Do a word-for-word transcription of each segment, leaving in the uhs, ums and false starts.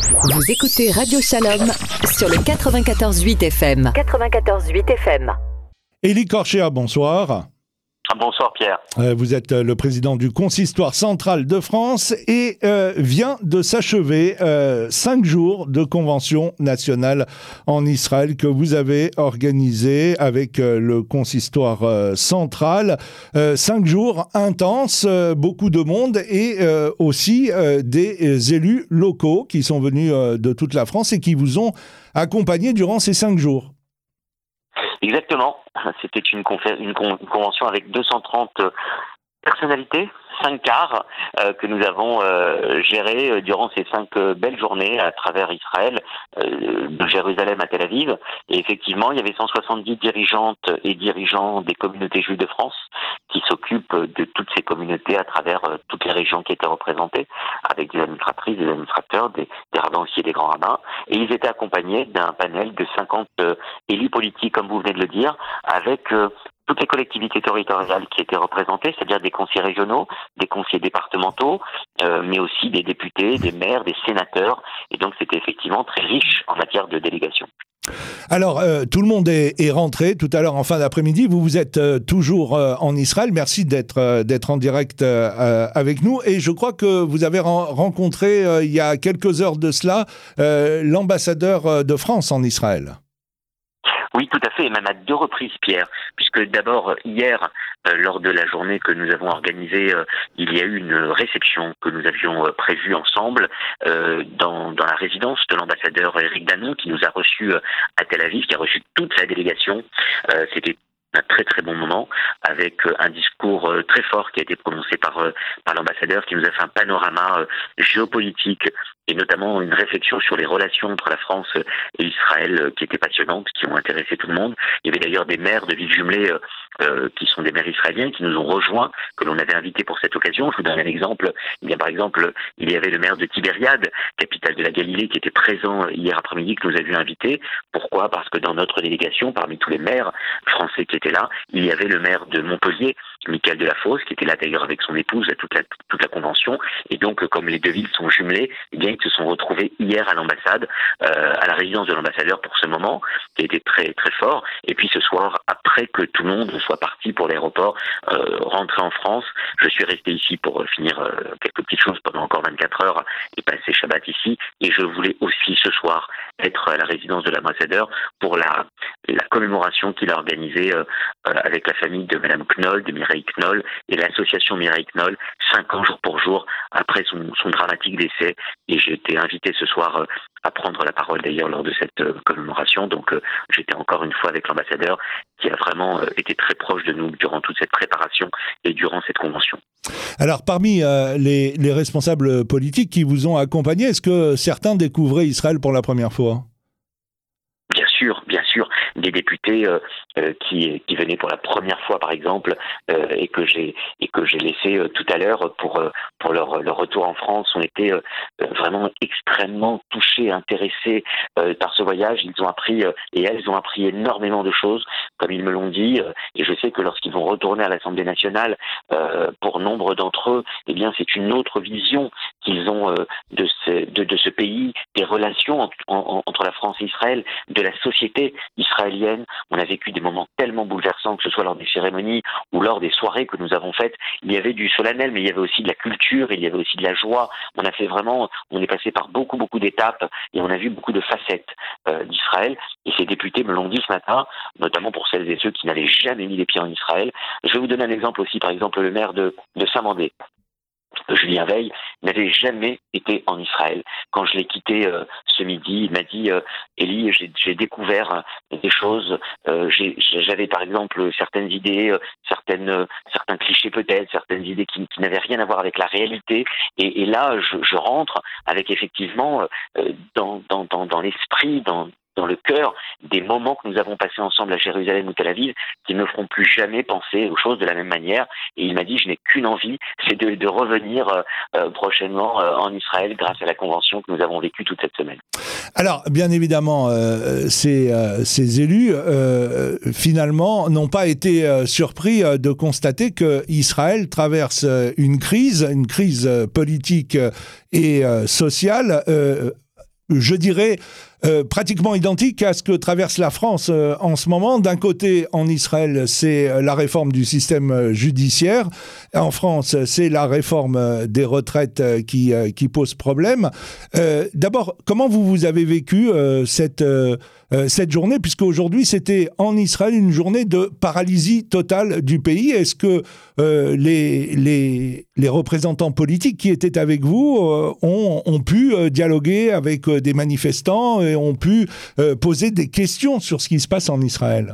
Vous écoutez Radio Shalom sur le quatre-vingt-quatorze huit F M. quatre-vingt-quatorze huit F M. Élie Korchia, bonsoir. Bonsoir Pierre. Euh, vous êtes le président du Consistoire central de France et euh, vient de s'achever euh, cinq jours de convention nationale en Israël que vous avez organisé avec euh, le Consistoire euh, central. Euh, cinq jours intenses, euh, beaucoup de monde et euh, aussi euh, des élus locaux qui sont venus euh, de toute la France et qui vous ont accompagné durant ces cinq jours. Exactement. C'était une, confé- une, con- une convention avec deux cent trente personnalités, cinq quarts, euh, que nous avons euh, gérés euh, durant ces cinq euh, belles journées à travers Israël, euh, de Jérusalem à Tel Aviv. Et effectivement, il y avait cent soixante-dix dirigeantes et dirigeants des communautés juives de France qui s'occupent de toutes ces communautés à travers euh, toutes les régions qui étaient représentées, avec des administratrices, des administrateurs, des, des rabbins aussi et des grands rabbins. Et ils étaient accompagnés d'un panel de cinquante euh, élus politiques, comme vous venez de le dire, avec euh, toutes les collectivités territoriales qui étaient représentées, c'est-à-dire des conseillers régionaux, des conseillers départementaux, euh, mais aussi des députés, des maires, des sénateurs. Et donc, c'était effectivement très riche en matière de délégation. Alors, euh, tout le monde est, est rentré tout à l'heure en fin d'après-midi. Vous, vous êtes euh, toujours euh, en Israël. Merci d'être, euh, d'être en direct euh, avec nous. Et je crois que vous avez ren- rencontré, euh, il y a quelques heures de cela, euh, l'ambassadeur de France en Israël. Oui, tout à fait, et même à deux reprises, Pierre, puisque d'abord, hier, euh, lors de la journée que nous avons organisée, euh, il y a eu une réception que nous avions euh, prévue ensemble euh, dans, dans la résidence de l'ambassadeur Éric Danon, qui nous a reçus euh, à Tel Aviv, qui a reçu toute sa délégation. Euh, c'était un très très bon moment, avec euh, un discours euh, très fort qui a été prononcé par, euh, par l'ambassadeur, qui nous a fait un panorama euh, géopolitique, et notamment une réflexion sur les relations entre la France et Israël euh, qui était passionnante, qui ont intéressé tout le monde. Il y avait d'ailleurs des maires de villes jumelées euh, euh, qui sont des maires israéliens qui nous ont rejoints, que l'on avait invités pour cette occasion. Je vous donne un exemple. Il y a par exemple, il y avait le maire de Tibériade, capitale de la Galilée, qui était présent hier après-midi, que nous avions invité. Pourquoi ? Parce que dans notre délégation, parmi tous les maires français qui étaient là, il y avait le maire de Montpellier, Michael Delafosse, qui était là d'ailleurs avec son épouse à toute la, toute la convention. Et donc, comme les deux villes sont jumelées, eh bien, ils se sont retrouvés hier à l'ambassade, euh, à la résidence de l'ambassadeur pour ce moment, qui a été très très fort. Et puis ce soir, après que tout le monde soit parti pour l'aéroport, euh, rentrer en France, je suis resté ici pour finir euh, quelques petites choses pendant encore vingt-quatre heures et passer Shabbat ici. Et je voulais aussi ce soir être à la résidence de l'ambassadeur pour la, la commémoration qu'il a organisée euh, avec la famille de Madame Knoll, de Mireille Knoll, et l'association Mireille Knoll, cinq ans jour pour jour après son, son dramatique décès. Et j'ai été invité ce soir à prendre la parole d'ailleurs lors de cette commémoration. Donc euh, j'étais encore une fois avec l'ambassadeur qui a vraiment euh, été très proche de nous durant toute cette préparation et durant cette convention. Alors parmi euh, les, les responsables politiques qui vous ont accompagné, est-ce que certains découvraient Israël pour la première fois ? Bien sûr, bien sûr, des députés euh, euh, qui qui venaient pour la première fois, par exemple, euh, et que j'ai et que j'ai laissé euh, tout à l'heure pour euh, pour leur leur retour en France, ont été euh, vraiment extrêmement touchés, intéressés euh, par ce voyage. Ils ont appris euh, et elles ont appris énormément de choses, comme ils me l'ont dit. Euh, et je sais que lorsqu'ils vont retourner à l'Assemblée nationale, euh, pour nombre d'entre eux, eh bien, c'est une autre vision qu'ils ont euh, de ce de, de ce pays, des relations en, en, entre la France et Israël, de la société israélienne. On a vécu des moments tellement bouleversants, que ce soit lors des cérémonies ou lors des soirées que nous avons faites. Il y avait du solennel, mais il y avait aussi de la culture, il y avait aussi de la joie. On a fait vraiment, on est passé par beaucoup, beaucoup d'étapes et on a vu beaucoup de facettes euh, d'Israël. Et ces députés me l'ont dit ce matin, notamment pour celles et ceux qui n'avaient jamais mis les pieds en Israël. Je vais vous donner un exemple aussi, par exemple le maire de, de Saint-Mandé. Julien Veil n'avait jamais été en Israël. Quand je l'ai quitté euh, ce midi, il m'a dit euh, « Élie, j'ai, j'ai découvert euh, des choses. Euh, j'ai, j'avais par exemple certaines idées, euh, certaines, euh, certains clichés peut-être, certaines idées qui, qui n'avaient rien à voir avec la réalité. Et, et là, je, je rentre avec effectivement euh, dans, dans, dans, dans l'esprit, dans dans le cœur des moments que nous avons passés ensemble à Jérusalem ou Tel Aviv, qui ne me feront plus jamais penser aux choses de la même manière. Et il m'a dit, je n'ai qu'une envie, c'est de, de revenir euh, prochainement euh, en Israël grâce à la convention que nous avons vécue toute cette semaine. Alors, bien évidemment, euh, ces, euh, ces élus, euh, finalement, n'ont pas été euh, surpris euh, de constater qu'Israël traverse euh, une crise, une crise euh, politique euh, et euh, sociale, euh, je dirais, euh, pratiquement identique à ce que traverse la France euh, en ce moment. D'un côté, en Israël, c'est la réforme du système judiciaire. En France, c'est la réforme des retraites qui, euh, qui pose problème. Euh, d'abord, comment vous, vous avez vécu euh, cette, euh, cette journée, puisque aujourd'hui, c'était en Israël une journée de paralysie totale du pays. Est-ce que euh, les, les, les représentants politiques qui étaient avec vous euh, ont, ont pu euh, dialoguer avec euh, des manifestants et ont pu euh, poser des questions sur ce qui se passe en Israël?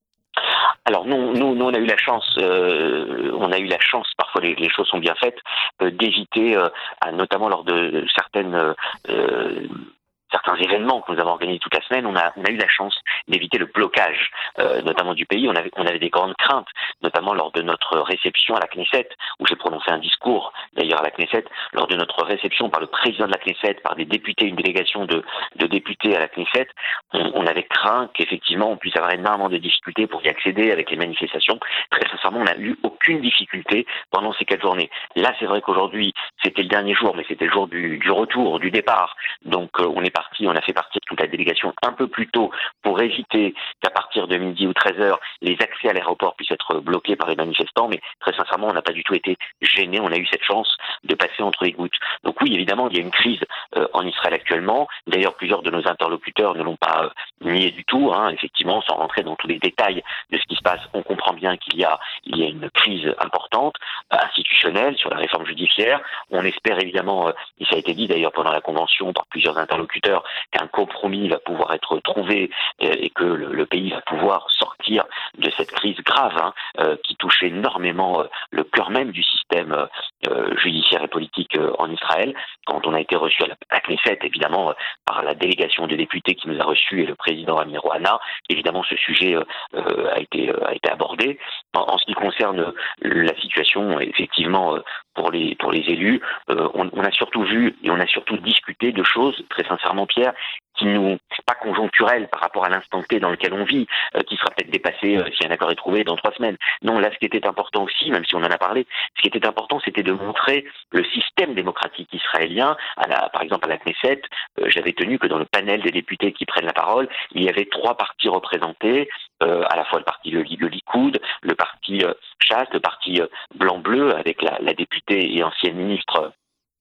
Alors nous, nous, nous, on a eu la chance, euh, on a eu la chance, parfois les, les choses sont bien faites, euh, d'éviter, euh, à, notamment lors de certaines euh, certains événements que nous avons organisés toute la semaine, on a, on a eu la chance d'éviter le blocage, euh, notamment du pays. On avait, on avait des grandes craintes, notamment lors de notre réception à la Knesset, où j'ai prononcé un discours, d'ailleurs à la Knesset, lors de notre réception par le président de la Knesset, par des députés, une délégation de, de députés à la Knesset, on, on avait craint qu'effectivement on puisse avoir énormément de difficultés pour y accéder avec les manifestations. Très sincèrement, on n'a eu aucune difficulté pendant ces quatre journées. Là, c'est vrai qu'aujourd'hui, c'était le dernier jour, mais c'était le jour du, du retour, du départ. Donc, euh, on est parti, on a fait partir toute la délégation un peu plus tôt pour éviter qu'à partir de midi ou treize heures, les accès à l'aéroport puissent être bloqués par les manifestants. Mais très sincèrement, on n'a pas du tout été gênés. On a eu cette chance de passer entre les gouttes. Donc oui, évidemment, il y a une crise euh, en Israël actuellement. D'ailleurs, plusieurs de nos interlocuteurs ne l'ont pas euh, nié du tout. Hein. Effectivement, sans rentrer dans tous les détails de ce qui se passe, on comprend bien qu'il y a, il y a une crise importante, euh, institutionnelle sur la réforme judiciaire. On espère évidemment, euh, et ça a été dit d'ailleurs pendant la convention par plusieurs interlocuteurs, qu'un compromis va pouvoir être trouvé euh, et que le, le pays va pouvoir sortir de cette crise grave hein, euh, qui touche énormément euh, le cœur même du système euh, judiciaire et politique euh, en Israël. Quand on a été reçu à la, à la Knesset, évidemment, euh, par la délégation de députés qui nous a reçus et le président Amir Ohana, évidemment, ce sujet euh, euh, a été euh, a été abordé. En, en ce qui concerne la situation, effectivement, euh, pour les pour les élus, euh, on, on a surtout vu et on a surtout discuté de choses, très sincèrement, Pierre, qui nous, pas conjoncturelles par rapport à l'instant T dans lequel on vit, euh, qui sera peut-être dépassé euh, si un accord est trouvé dans trois semaines. Non, là, ce qui était important aussi, même si on en a parlé, ce qui était important, c'était de montrer le système démocratique israélien. À la, par exemple, à la Knesset, euh, j'avais tenu que dans le panel des députés qui prennent la parole, il y avait trois partis représentés, euh, à la fois le parti le, le Likoud, le parti euh, Chasse, le parti euh, blanc-bleu, avec la, la députée et ancienne ministre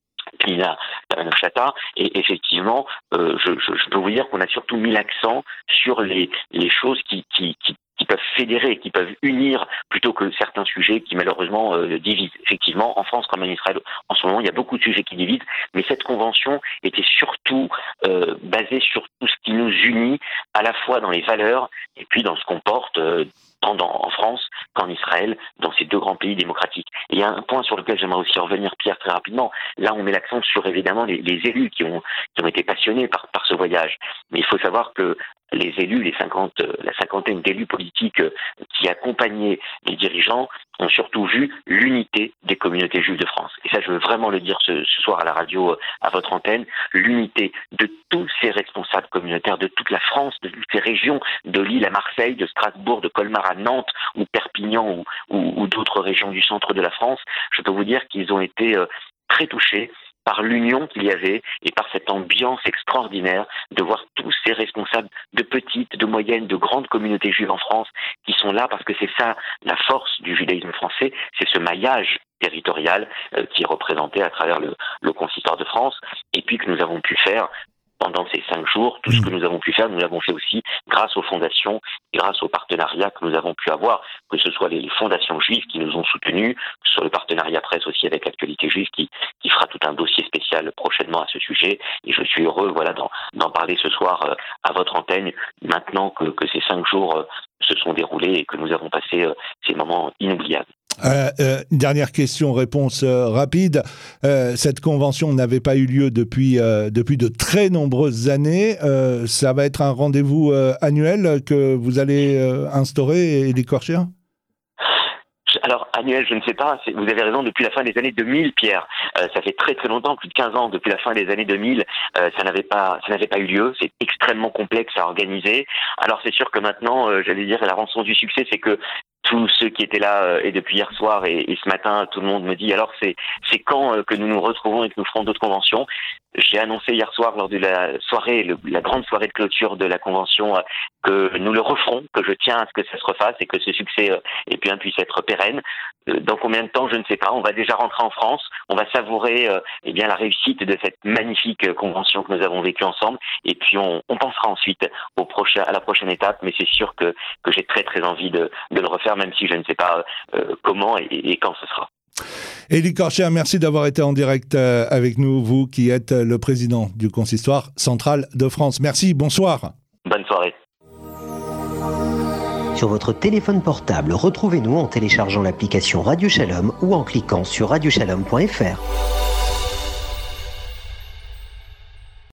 Pnina Tamano-Shata, et effectivement, euh, je, je, je peux vous dire qu'on a surtout mis l'accent sur les, les choses qui, qui, qui, qui peuvent fédérer, qui peuvent unir, plutôt que certains sujets qui malheureusement euh, divisent. Effectivement, en France comme en Israël, en ce moment, il y a beaucoup de sujets qui divisent, mais cette convention était surtout euh, basée sur tout ce qui nous unit, à la fois dans les valeurs et puis dans ce qu'on porte euh, tant dans, en France qu'en Israël, dans ces deux grands pays démocratiques. Et il y a un point sur lequel j'aimerais aussi revenir, Pierre, très rapidement. Là, on met l'accent sur évidemment les, les élus qui ont, qui ont été passionnés par, par ce voyage. Mais il faut savoir que les élus, les cinquante, la cinquantaine d'élus politiques qui accompagnaient les dirigeants ont surtout vu l'unité des communautés juives de France. Et ça, je veux vraiment le dire ce, ce soir à la radio, à votre antenne, l'unité de tous ces responsables communautaires de toute la France, de toutes ces régions, de Lille à Marseille, de Strasbourg, de Colmar à Nantes, ou Perpignan, ou, ou, ou d'autres régions du centre de la France. Je peux vous dire qu'ils ont été euh, très touchés par l'union qu'il y avait et par cette ambiance extraordinaire de voir tous ces responsables de petites, de moyennes, de grandes communautés juives en France qui sont là parce que c'est ça la force du judaïsme français, c'est ce maillage territorial euh, qui est représenté à travers le, le consistoire de France et puis que nous avons pu faire pendant ces cinq jours. Tout ce que nous avons pu faire, nous l'avons fait aussi grâce aux fondations et grâce aux partenariats que nous avons pu avoir, que ce soit les fondations juives qui nous ont soutenus, que ce soit le partenariat presse aussi avec l'actualité juive qui, qui fera tout un dossier spécial prochainement à ce sujet. Et je suis heureux voilà, d'en, d'en parler ce soir euh, à votre antenne, maintenant que, que ces cinq jours euh, se sont déroulés et que nous avons passé euh, ces moments inoubliables. Euh, euh, dernière question, réponse euh, rapide. Euh, cette convention n'avait pas eu lieu depuis, euh, depuis de très nombreuses années. Euh, ça va être un rendez-vous euh, annuel que vous allez euh, instaurer et décorcher ? Alors, annuel, je ne sais pas. C'est, vous avez raison, depuis la fin des années deux mille, Pierre. Euh, ça fait très très longtemps, plus de quinze ans, depuis la fin des années deux mille, euh, ça n'avait pas, ça n'avait pas eu lieu. C'est extrêmement complexe à organiser. Alors, c'est sûr que maintenant, euh, j'allais dire, la rançon du succès, c'est que tous ceux qui étaient là euh, et depuis hier soir et, et ce matin, tout le monde me dit alors c'est c'est quand euh, que nous nous retrouvons et que nous ferons d'autres conventions. J'ai annoncé hier soir lors de la soirée, le, la grande soirée de clôture de la convention, euh, que nous le referons, que je tiens à ce que ça se refasse et que ce succès euh, et bien puisse être pérenne. Euh, dans combien de temps, je ne sais pas. On va déjà rentrer en France, on va savourer euh, eh bien la réussite de cette magnifique euh, convention que nous avons vécue ensemble, et puis on, on pensera ensuite au prochain, à la prochaine étape. Mais c'est sûr que que j'ai très très envie de, de le refaire, même si je ne sais pas euh, comment et, et quand ce sera. Élie Korcher, merci d'avoir été en direct avec nous, vous qui êtes le président du Consistoire central de France. Merci, bonsoir. Bonne soirée. Sur votre téléphone portable, retrouvez-nous en téléchargeant l'application Radio Shalom ou en cliquant sur radio shalom point f r.